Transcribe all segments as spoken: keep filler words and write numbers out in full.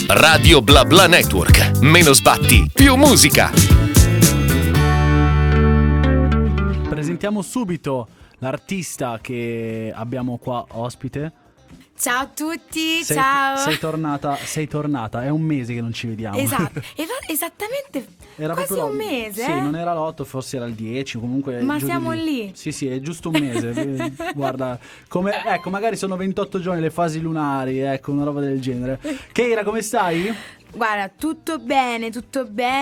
Radio Bla Bla Network. Meno sbatti, più musica. Presentiamo subito l'artista che abbiamo qua ospite. Ciao a tutti, sei, ciao. Sei tornata, sei tornata, è un mese che non ci vediamo. Esatto, esattamente, era quasi proprio, un mese. Sì, eh? non era l'otto, forse era il dieci, comunque. Ma giù siamo di lì. Sì, sì, è giusto un mese. Guarda, come, ecco, magari sono ventotto giorni le fasi lunari, ecco, una roba del genere. Keira, come stai? Guarda, tutto bene, tutto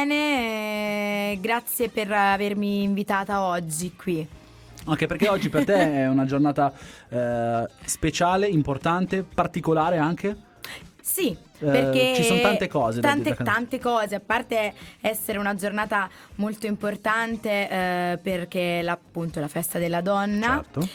bene. eh, Grazie per avermi invitata oggi qui. Anche perché oggi per te è una giornata eh, speciale, importante, particolare anche. Sì, perché ci sono tante cose da tante, dire. tante cose, a parte essere una giornata molto importante eh, perché la, appunto è la festa della donna. Certo.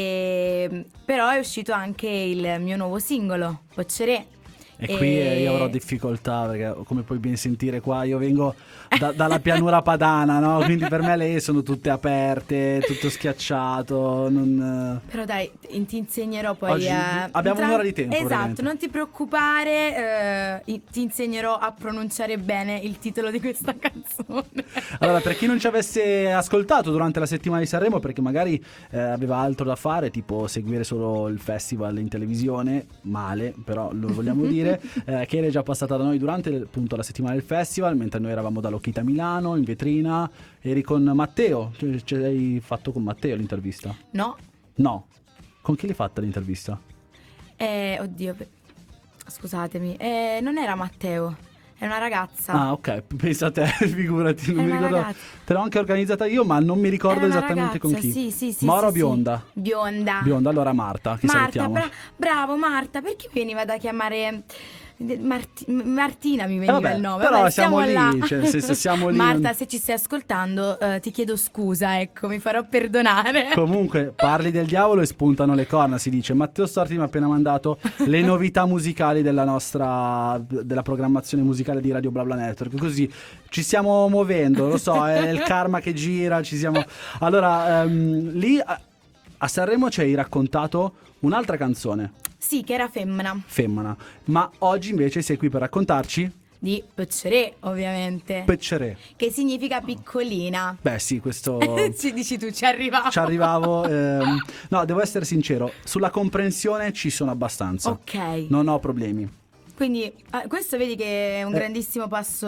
E, però è uscito anche il mio nuovo singolo, Pocceré. E qui E- io avrò difficoltà perché, come puoi ben sentire qua, io vengo da- dalla pianura padana, no? Quindi per me le sono tutte aperte, tutto schiacciato. Non... Però dai, ti insegnerò poi Oggi a... abbiamo tra- un'ora di tempo, Esatto, praticamente. non ti preoccupare, eh, ti insegnerò a pronunciare bene il titolo di questa canzone. Allora, per chi non ci avesse ascoltato durante la settimana di Sanremo, perché magari eh, aveva altro da fare, tipo seguire solo il festival in televisione, male, però lo vogliamo dire, eh, che era già passata da noi durante appunto la settimana del festival, mentre noi eravamo da Lokita Milano, in vetrina, eri con Matteo, ce ce l'hai fatto con Matteo l'intervista? No? No, con chi l'hai fatta l'intervista? Eh, oddio, pe- scusatemi, eh, non era Matteo, è una ragazza. Ah, ok, pensa a te, figurati, non È mi una ricordo. ragazza. Te l'ho anche organizzata io, ma non mi ricordo Era una esattamente con ragazza, chi. Sì, sì, sì. Moro o sì, bionda? sì. Bionda. Bionda, allora Marta, che Marta, salutiamo. bra- bravo Marta, perché mi veniva da chiamare Marti- Martina mi Eh, veniva vabbè, il nome. però Vabbè, siamo lì, là. cioè, se- se siamo lì Marta, non- se ci stai ascoltando, eh, ti chiedo scusa, ecco, mi farò perdonare. Comunque parli del diavolo e spuntano le corna, si dice. Matteo Storti mi ha appena mandato le novità musicali della nostra della programmazione musicale di Radio Bla Bla Network, così ci stiamo muovendo, lo so, è il karma che gira, ci siamo. Allora, ehm, lì a, a Sanremo ci hai raccontato un'altra canzone, Sì, che era femmina. Femmina, ma oggi invece sei qui per raccontarci Di Pocceré, ovviamente. Pecceré. Che significa piccolina. Beh sì, questo Ci dici tu, ci arrivavo. ci arrivavo. ehm, No, devo essere sincero, sulla comprensione ci sono abbastanza. Ok. Non ho problemi. Quindi eh, questo vedi che è un Eh. grandissimo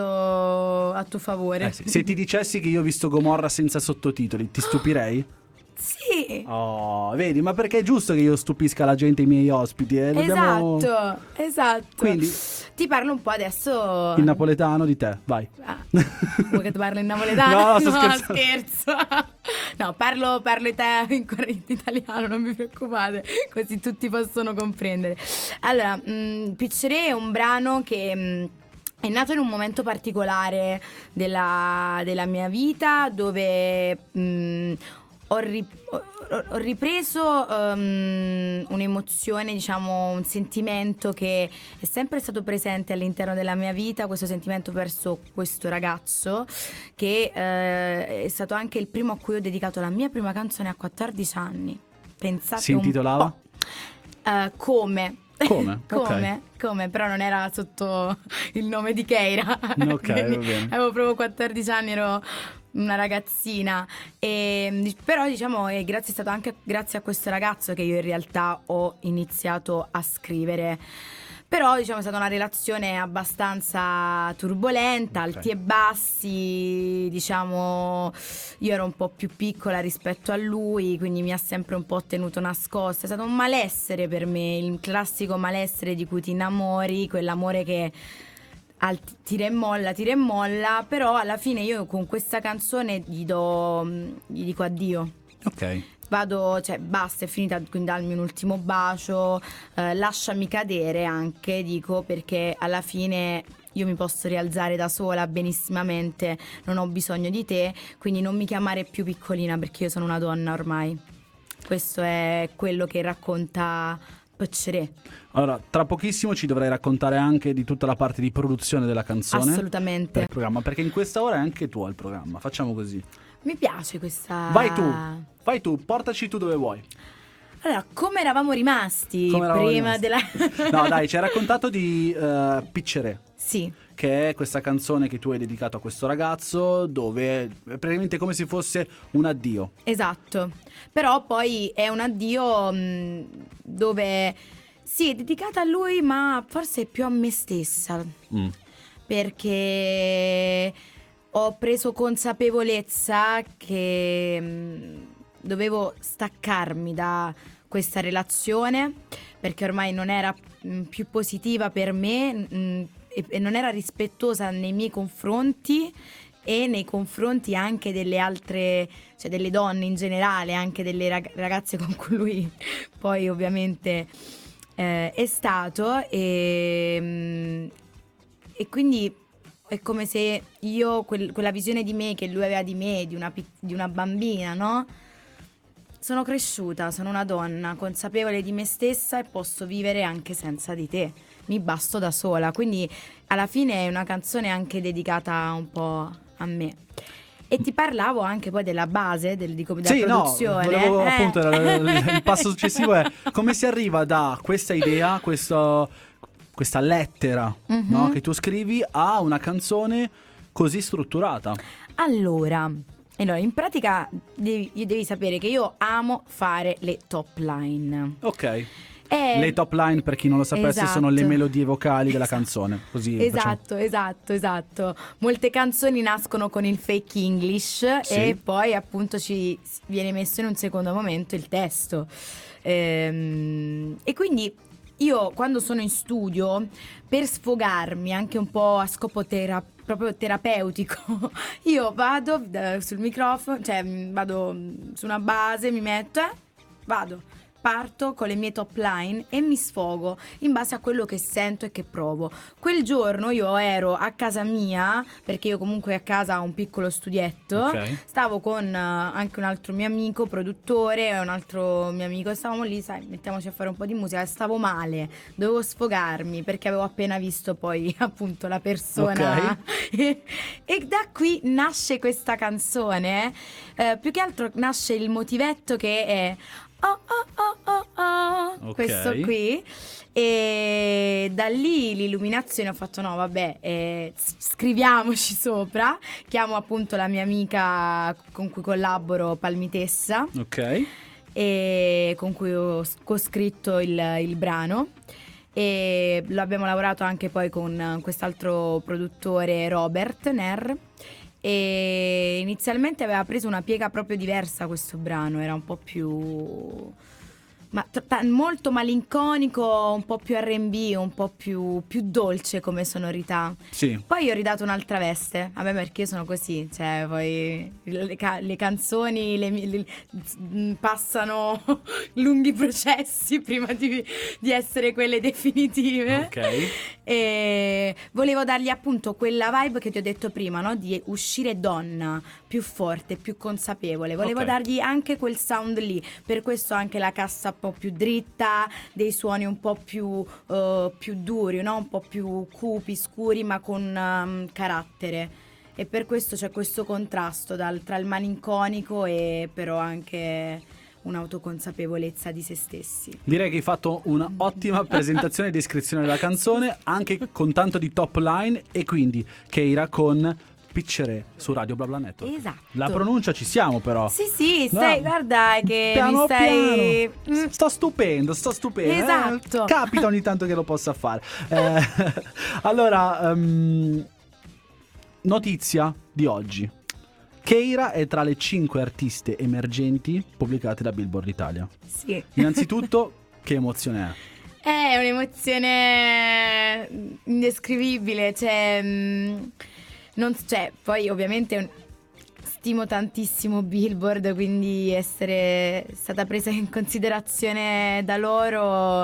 passo a tuo favore. Eh sì, se ti dicessi che io ho visto Gomorra senza sottotitoli, ti stupirei? Sì. Oh, vedi, ma perché è giusto che io stupisca la gente, i miei ospiti, eh? Dobbiamo... Esatto, esatto. Quindi- ti parlo un po' adesso. Il napoletano di te, vai. Ah, vuoi che ti parlo in napoletano? No, sto scherzando. scherzo. No, parlo, parlo ita- in, in italiano, non vi preoccupate, così tutti possono comprendere. Allora, mh, Picceré è un brano che mh, è nato in un momento particolare della, della mia vita, dove mh, ho, ri- ho- ho ripreso um, un'emozione, diciamo, un sentimento che è sempre stato presente all'interno della mia vita, questo sentimento verso questo ragazzo che eh, è stato anche il primo a cui ho dedicato la mia prima canzone a quattordici anni. Pensate Si intitolava? un po'. Eh, come? Come? Come? Come? Però non era sotto il nome di Keira. Ok, va Quindi bene. avevo proprio quattordici anni, ero una ragazzina. E, però diciamo è grazie è stato anche grazie a questo ragazzo che io in realtà ho iniziato a scrivere. Però diciamo è stata una relazione abbastanza turbolenta, Ok. alti e bassi, diciamo io ero un po' più piccola rispetto a lui, quindi mi ha sempre un po' tenuto nascosta. È stato un malessere per me, il classico malessere di cui ti innamori, quell'amore che al tira e molla, tira e molla, però alla fine io con questa canzone gli do, gli dico addio. Ok. Vado, cioè basta, è finita, quindi darmi un ultimo bacio, eh, lasciami cadere anche, dico, perché alla fine io mi posso rialzare da sola benissimamente, non ho bisogno di te, quindi non mi chiamare più piccolina perché io sono una donna ormai. Questo è quello che racconta Pocceré. Allora, tra pochissimo ci dovrai raccontare anche di tutta la parte di produzione della canzone. Per Assolutamente. il programma, perché in questa ora è anche tuo il programma. Facciamo così. Mi piace questa... Vai tu, vai tu, portaci tu dove vuoi. Allora, come eravamo rimasti Come eravamo prima rimasti? della... No, dai, ci hai raccontato di uh, Piccere. Sì. Che è questa canzone che tu hai dedicato a questo ragazzo, dove è praticamente come se fosse un addio. Esatto. Però poi è un addio mh, dove sì, è dedicata a lui, ma forse più a me stessa. Mm. Perché ho preso consapevolezza che mh, dovevo staccarmi da questa relazione, perché ormai non era mh, più positiva per me, mh, e, e non era rispettosa nei miei confronti e nei confronti anche delle altre, cioè delle donne in generale, anche delle rag- ragazze con cui lui poi ovviamente eh, è stato, e, mh, e quindi è come se io, quel, quella visione di me che lui aveva di me, di una, pic- di una bambina, no? Sono cresciuta, sono una donna consapevole di me stessa e posso vivere anche senza di te. Mi basto da sola. Quindi alla fine è una canzone anche dedicata un po' a me. E ti parlavo anche poi della base, del, di come, della Sì, produzione. no, volevo, eh. appunto, il, il passo successivo è come si arriva da questa idea, questo, questa lettera, Mhm. no, che tu scrivi, a una canzone così strutturata. Allora, allora, in pratica devi, devi sapere che io amo fare le top line. Ok. E- Le top line, per chi non lo sapesse, Esatto. sono le melodie vocali della Esatto. canzone. Così facciamo. Esatto, esatto, esatto. Molte canzoni nascono con il fake English Sì. e poi appunto ci viene messo in un secondo momento il testo. Ehm, e quindi io quando sono in studio, per sfogarmi anche un po' a scopo tera- proprio terapeutico, io vado eh, sul microfono, cioè mh, vado mh, su una base, mi metto, eh, vado. Parto con le mie top line e mi sfogo in base a quello che sento e che provo. Quel giorno io ero a casa mia, perché io comunque a casa ho un piccolo studietto. Ok. Stavo con eh, anche un altro mio amico, produttore, e un altro mio amico. Stavamo lì, sai, mettiamoci a fare un po' di musica. Stavo male, dovevo sfogarmi perché avevo appena visto poi appunto la persona. e, e da qui nasce questa canzone. Eh, più che altro nasce il motivetto che è oh oh oh oh oh, Ok. questo qui, e da lì l'illuminazione ho fatto no vabbè, eh, s- scriviamoci sopra. Chiamo appunto la mia amica con cui collaboro, Palmitessa, Ok. e con cui ho s- coscritto il, il brano, e lo abbiamo lavorato anche poi con quest'altro produttore, Robert Ner. E inizialmente aveva preso una piega proprio diversa questo brano, era un po' più ma t- t- molto malinconico, un po' più R and B, un po' più, più dolce come sonorità. Sì. Poi io ho ridato un'altra veste, vabbè, perché io sono così, cioè poi le, ca- le canzoni le, mi- le- z- passano lunghi processi prima di, di essere quelle definitive. Ok. E volevo dargli appunto quella vibe che ti ho detto prima, no? Di uscire donna, più forte, più consapevole. Volevo Ok. dargli anche quel sound lì, per questo anche la cassa un po' più dritta, dei suoni un po' più, eh, più duri, no? Un po' più cupi, scuri, ma con um, carattere. E per questo c'è questo contrasto dal- tra il malinconico e però anche un'autoconsapevolezza di se stessi. Direi che hai fatto un'ottima presentazione e descrizione della canzone, anche con tanto di top line, e quindi Keira con Piccere su Radio Bla Bla Network. Esatto. La pronuncia ci siamo però. Sì, sì, stai, No. guarda che Piano mi stai... piano. Mm. Sto stupendo, sto stupendo. eh. Esatto. Capita ogni tanto che lo possa fare. Eh, allora, ehm, notizia di oggi. Keira è tra le cinque artiste emergenti pubblicate da Billboard Italia. Sì. Innanzitutto, che emozione è? È un'emozione indescrivibile, cioè, mh, non, cioè, poi ovviamente un- stimo tantissimo Billboard, quindi essere stata presa in considerazione da loro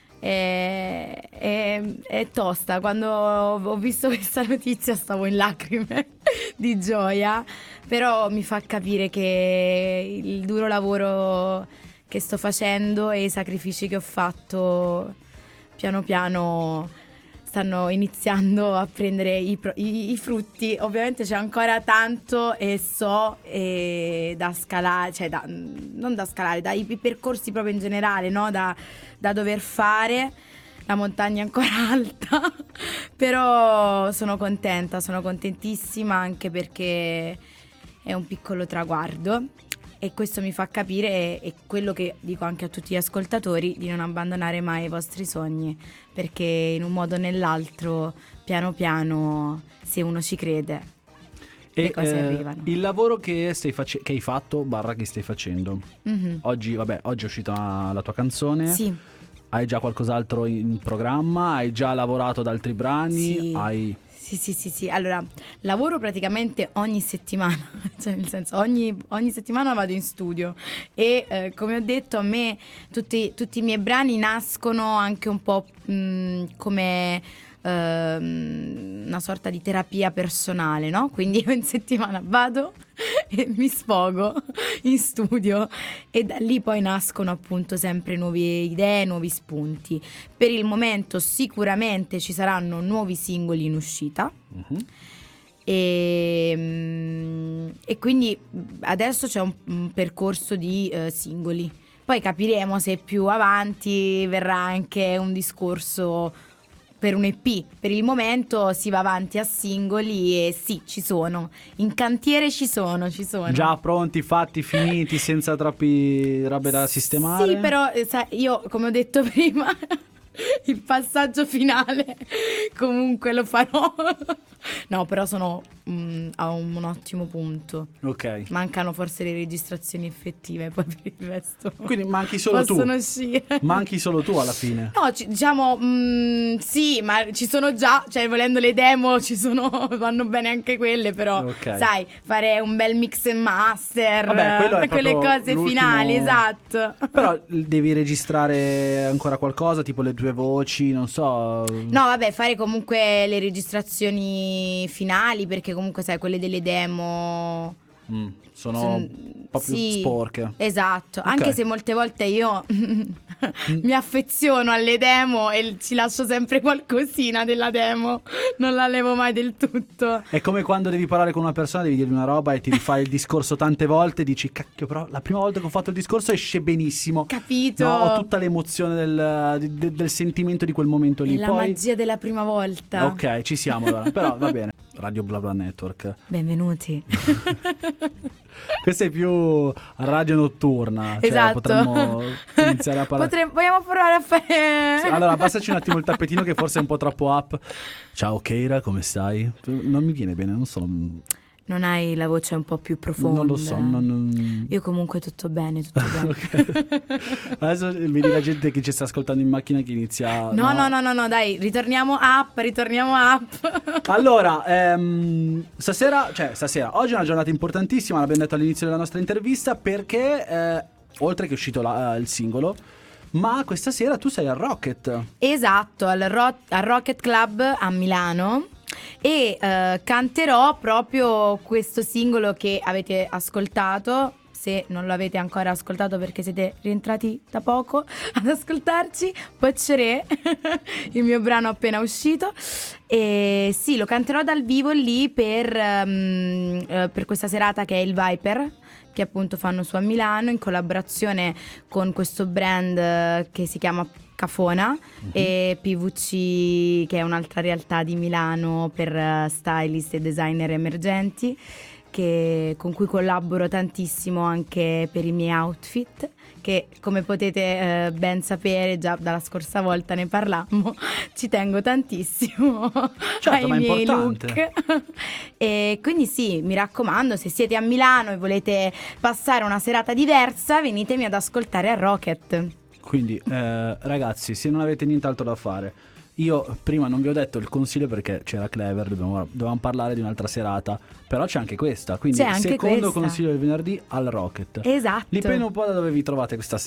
è, è- è tosta. Quando ho ho visto questa notizia stavo in lacrime di gioia, però mi fa capire che il duro lavoro che sto facendo e i sacrifici che ho fatto piano piano stanno iniziando a prendere i, pro- i, i frutti. Ovviamente c'è ancora tanto e so e da scalare, cioè da, non da scalare, dai percorsi proprio in generale, no? Da, da dover fare. La montagna è ancora alta, però sono contenta, sono contentissima anche perché è un piccolo traguardo e questo mi fa capire, e quello che dico anche a tutti gli ascoltatori, di non abbandonare mai i vostri sogni, perché in un modo o nell'altro, piano piano, se uno ci crede, e, le cose eh, arrivano. Il lavoro che, stai face- che hai fatto, barra che stai facendo, Mm-hmm. oggi, vabbè, oggi è uscita la tua canzone. Sì. Hai già qualcos'altro in programma? Hai già lavorato ad altri brani? Sì. Hai... Sì, sì, sì, sì. Allora, lavoro praticamente ogni settimana, cioè nel senso ogni, ogni settimana vado in studio e eh, come ho detto a me tutti, tutti i miei brani nascono anche un po' mh, come ehm, una sorta di terapia personale, no? Quindi io in settimana vado e mi sfogo in studio e da lì poi nascono appunto sempre nuove idee, nuovi spunti. Per il momento sicuramente ci saranno nuovi singoli in uscita. Mhm. E, mm, e quindi adesso c'è un, un percorso di eh, singoli. Poi capiremo se più avanti verrà anche un discorso per un E P. Per il momento si va avanti a singoli e sì, ci sono. In cantiere ci sono, ci sono. Già pronti, fatti, finiti, senza troppi robe da sistemare? Sì, però eh, sai, io come ho detto prima il passaggio finale comunque lo farò. No, però sono mm, a un, un ottimo punto. Ok. Mancano forse le registrazioni effettive, poi per il resto Quindi manchi solo tu. possono uscire. Manchi solo tu alla fine. No, ci- diciamo mm, sì, ma ci sono già, cioè volendo le demo ci sono, vanno bene anche quelle, però Ok. sai, fare un bel mix and master, Vabbè, quello è quelle proprio cose l'ultimo- finali, esatto. Però devi registrare ancora qualcosa, tipo le tue voci, non so. No, vabbè, fare comunque le registrazioni finali, perché comunque sai, quelle delle demo Mm, sono son- un po' più sì, sporche. esatto, Ok. anche se molte volte io mi affeziono alle demo e ci lascio sempre qualcosina della demo, non la levo mai del tutto. È come quando devi parlare con una persona, devi dirgli una roba e ti rifai il discorso tante volte e dici cacchio, però la prima volta che ho fatto il discorso esce benissimo. Capito? No, ho tutta l'emozione del, di- de- del sentimento di quel momento lì. È la Poi magia della prima volta. ok, ci siamo allora. Però va bene. Radio Bla Bla Network. Benvenuti. Questa è più radio notturna. Cioè Esatto. potremmo iniziare a parlare. Potremmo, vogliamo provare a fare... Sì, allora, passaci un attimo il tappetino che forse è un po' troppo up. Ciao Keira, come stai? Non mi viene bene, non so. Non Non hai la voce un po' più profonda? lo so. Non, non... Io comunque tutto bene, tutto bene. Ok. Adesso vedi la gente che ci sta ascoltando in macchina che inizia. No, no, no, no, no, dai, ritorniamo up, ritorniamo up. Allora, ehm, stasera, cioè stasera, oggi è una giornata importantissima, l'abbiamo detto all'inizio della nostra intervista, perché eh, oltre che è uscito la- il singolo, ma questa sera tu sei al Rocket. Esatto, al, Ro- al Rocket Club a Milano. E eh, canterò proprio questo singolo che avete ascoltato. Se non lo avete ancora ascoltato perché siete rientrati da poco ad ascoltarci, Pocceré, il mio brano appena uscito. E sì, lo canterò dal vivo lì per, ehm, eh, per questa serata che è il Viper, che appunto fanno su a Milano in collaborazione con questo brand eh, che si chiama Cafona, mm-hmm. e P V C, che è un'altra realtà di Milano per uh, stylist e designer emergenti, che, con cui collaboro tantissimo anche per i miei outfit, che come potete eh, ben sapere, già dalla scorsa volta ne parlammo, ci tengo tantissimo Certo, ai ma è miei importante. look. E quindi sì, mi raccomando, se siete a Milano e volete passare una serata diversa, venitemi ad ascoltare a Rocket. Quindi, eh, ragazzi, se non avete nient'altro da fare, io prima non vi ho detto il consiglio perché c'era Clever, dovevamo, dovevamo parlare di un'altra serata, però c'è anche questa, quindi C'è anche secondo questa. consiglio del venerdì al Rocket. Esatto. Dipende un po' da dove vi trovate questa sera.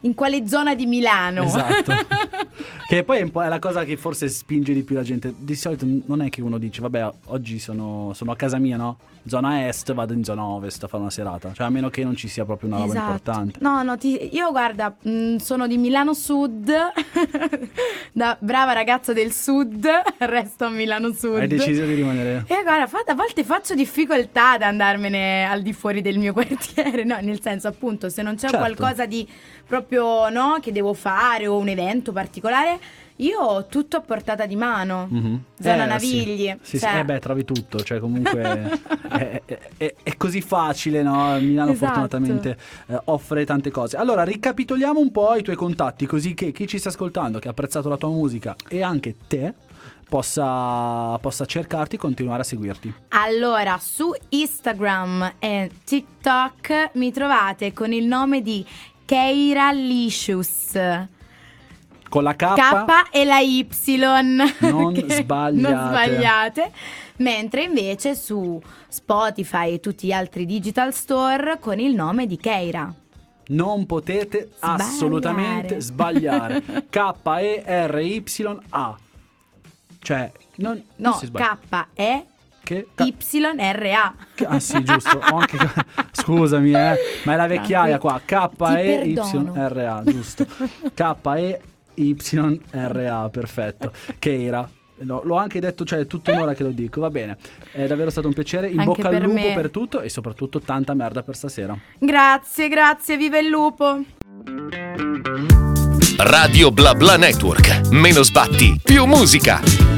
in quale zona di Milano. Esatto. Che poi è un po' è la cosa che forse spinge di più la gente. Di solito non è che uno dice vabbè oggi sono, sono a casa mia, no? Zona est, vado in zona ovest a fare una serata. Cioè a meno che non ci sia proprio una roba Esatto. importante. No, no, ti, io guarda, mh, sono di Milano Sud, da brava ragazza del Sud, resto a Milano Sud. Hai deciso di rimanere? E guarda, fa- a volte faccio difficoltà ad andarmene al di fuori del mio quartiere, no, nel senso appunto se non c'è Certo. qualcosa di proprio, no, che devo fare o un evento particolare, io ho tutto a portata di mano. Mm-hmm. Zona Eh, Navigli. Sì, sì, cioè- sì. Eh beh, trovi tutto, cioè comunque è, è- è- è così facile, no? Milano Esatto. fortunatamente eh, offre tante cose. Allora, ricapitoliamo un po' i tuoi contatti, così che chi ci sta ascoltando, che ha apprezzato la tua musica e anche te, possa, possa cercarti e continuare a seguirti. Allora, su Instagram e TikTok mi trovate con il nome di Keira Licious. Con la K, K e la Y. Non che- sbagliate. non sbagliate. Mentre invece su Spotify e tutti gli altri digital store con il nome di Keira. non potete Sbagliare. assolutamente sbagliare. K E R Y A. Cioè, non, non No, si sbaglia. K E Che? Y R A. Ah sì, giusto. Ho anche... Scusami, eh, ma è la vecchiaia qua. K E Y R A, giusto. K E Y R A, perfetto. Keira. No, l'ho anche detto, cioè è tutta un'ora che lo dico, va bene. È davvero stato un piacere. In Anche bocca al per lupo me. per tutto e soprattutto tanta merda per stasera. Grazie, grazie, viva il lupo. Radio Bla Bla Network. Meno sbatti, più musica.